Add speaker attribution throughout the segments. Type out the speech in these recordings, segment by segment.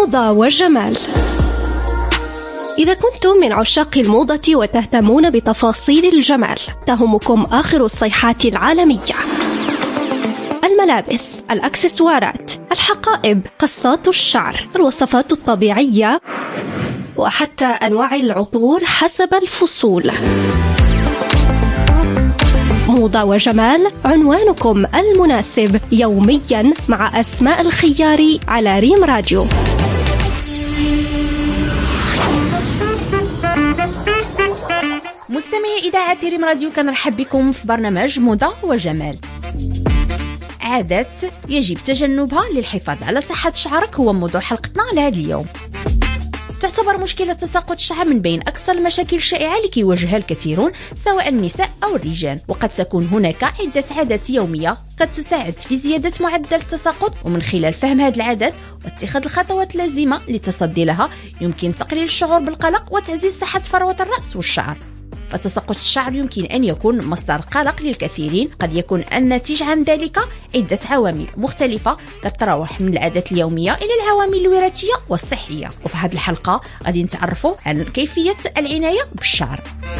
Speaker 1: موضة وجمال. إذا كنتم من عشاق الموضة وتهتمون بتفاصيل الجمال، تهمكم آخر الصيحات العالمية: الملابس، الأكسسوارات، الحقائب، قصات الشعر، الوصفات الطبيعية، وحتى أنواع العطور حسب الفصول. موضة وجمال، عنوانكم المناسب يوميا مع أسماء الخياري على ريم راديو.
Speaker 2: مستمعي إذاعة ريم راديو، كنرحب بكم في برنامج موضة وجمال. عادات يجب تجنبها للحفاظ على صحة شعرك هو موضوع حلقتنا لهذا اليوم. تعتبر مشكلة تساقط الشعر من بين أكثر المشاكل الشائعة اللي كيواجهها الكثيرون سواء النساء أو الرجال، وقد تكون هناك عدة عادات يومية قد تساعد في زيادة معدل التساقط، ومن خلال فهم هذه العادات واتخاذ الخطوات اللازمة للتصدي لها يمكن تقليل الشعور بالقلق وتعزيز صحة فروة الرأس والشعر. فتساقط الشعر يمكن أن يكون مصدر قلق للكثيرين، قد يكون الناتج عن ذلك عدة عوامل مختلفة تتراوح من العادات اليومية إلى العوامل الوراثية والصحية. وفي هذه الحلقة غادي نتعرفوا عن كيفية العناية بالشعر.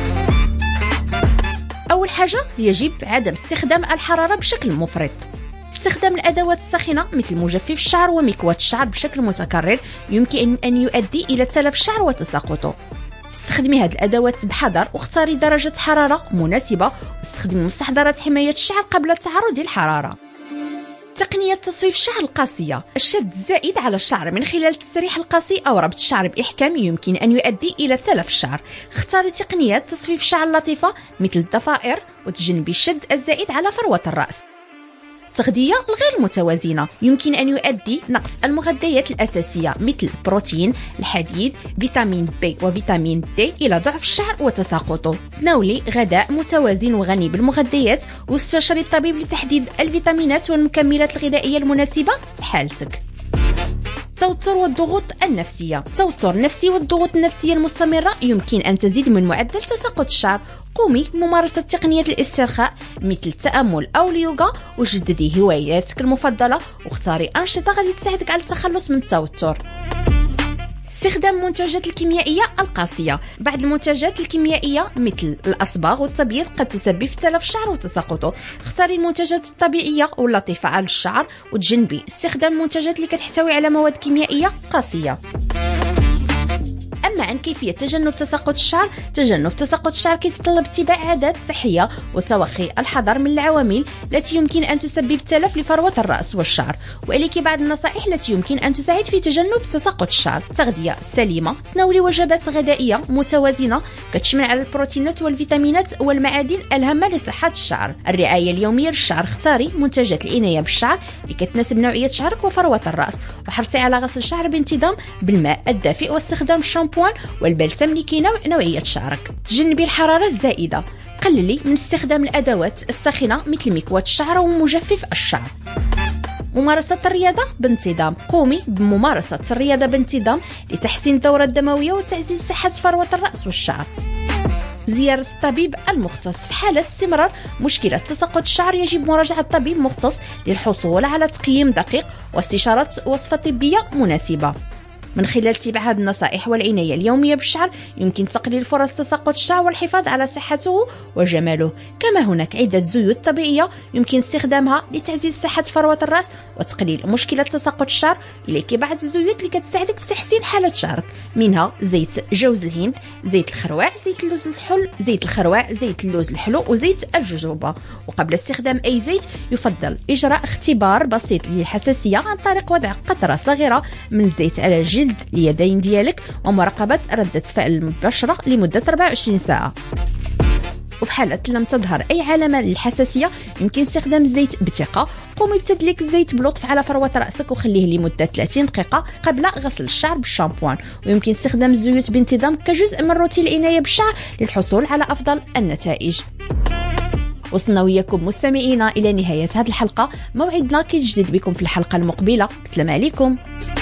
Speaker 2: أول حاجة، يجب عدم استخدام الحرارة بشكل مفرط. استخدام الأدوات الساخنة مثل مجفف الشعر ومكواة الشعر بشكل متكرر يمكن أن يؤدي إلى تلف الشعر وتساقطه. استخدمي هذه الأدوات بحذر واختاري درجة حرارة مناسبة، واستخدمي مستحضرات حماية الشعر قبل التعرض للحرارة. تقنية تصفيف الشعر القاسية، الشد الزائد على الشعر من خلال التسريح القاسي أو ربط الشعر بإحكام يمكن أن يؤدي إلى تلف الشعر. اختاري تقنيات تصفيف الشعر اللطيفة مثل الضفائر وتجنبي الشد الزائد على فروة الرأس. التغذية الغير متوازنة يمكن أن يؤدي نقص المغذيات الأساسية مثل البروتين، الحديد، فيتامين بي وفيتامين دي إلى ضعف الشعر وتساقطه. تناولي غذاء متوازن وغني بالمغذيات، واستشري الطبيب لتحديد الفيتامينات والمكملات الغذائية المناسبة لحالتك. التوتر والضغوط النفسية، التوتر النفسي والضغوط النفسية المستمرة يمكن أن تزيد من معدل تساقط الشعر. قومي بممارسة تقنيات الاسترخاء مثل التأمل أو اليوغا، وجددي هواياتك المفضلة واختاري أنشطة غادي تساعدك على التخلص من التوتر. استخدام المنتجات الكيميائية القاسية، بعض المنتجات الكيميائية مثل الأصباغ والتبييض قد تسبب في تلف الشعر وتساقطه. اختاري المنتجات الطبيعية واللطيفة على الشعر، وتجنبي استخدام المنتجات اللي كتحتوي على مواد كيميائية قاسية. أما عن كيفية تجنب تساقط الشعر، تجنب تساقط الشعر كيتطلب اتباع عادات صحية وتوخي الحذر من العوامل التي يمكن أن تسبب تلف لفروة الرأس والشعر. وإليك بعض النصائح التي يمكن أن تساعد في تجنب تساقط الشعر. تغذية سليمة، تناولي وجبات غذائية متوازنة كتشمل على البروتينات والفيتامينات والمعادن الهامة لصحة الشعر. الرعاية اليومية للشعر، اختاري منتجات العناية بالشعر اللي كتناسب نوعية شعرك وفروة الرأس، وحرصي على غسل الشعر بانتظام بالماء الدافئ واستخدام الشامبوان والبلسم لكينوع نوعية شعرك. تجنبي الحرارة الزائدة، قللي من استخدام الأدوات الساخنة مثل مكواة الشعر ومجفف الشعر. ممارسة الرياضة بانتظام، قومي بممارسة الرياضة بانتظام لتحسين الدورة الدموية وتعزيز صحة فروة الرأس والشعر. زيارة الطبيب المختص، في حالة استمرار مشكلة تساقط الشعر يجب مراجعة طبيب مختص للحصول على تقييم دقيق واستشارة وصفة طبية مناسبة. من خلال اتباع هذه النصائح والعناية اليومية بالشعر يمكن تقليل فرص تساقط الشعر والحفاظ على صحته وجماله. كما هناك عدة زيوت طبيعية يمكن استخدامها لتعزيز صحة فروة الرأس وتقليل مشكلة تساقط الشعر. إليك بعض الزيوت اللي كتساعدك في تحسين حالة شعرك، منها زيت جوز الهند، زيت الخروع، زيت اللوز الحل، زيت الخروع، زيت اللوز الحلو، وزيت الجوجوبا. وقبل استخدام أي زيت يفضل إجراء اختبار بسيط للحساسية عن طريق وضع قطرة صغيرة من الزيت على جلد اليدين ديالك ومراقبة ردة فعل البشرة لمدة 24 ساعة. وفي حالة لم تظهر أي علامة للحساسية يمكن استخدام الزيت بثقة. قومي بتدليك الزيت بلطف على فروة رأسك وخليه لمدة 30 دقيقة قبل غسل الشعر بالشامبوان. ويمكن استخدام الزيوت بانتظام كجزء من روتين العناية بالشعر للحصول على أفضل النتائج. وصلنا وياكم مستمعينا إلى نهاية هذه الحلقة. موعدنا كيتجدد بكم في الحلقة المقبلة. السلام عليكم.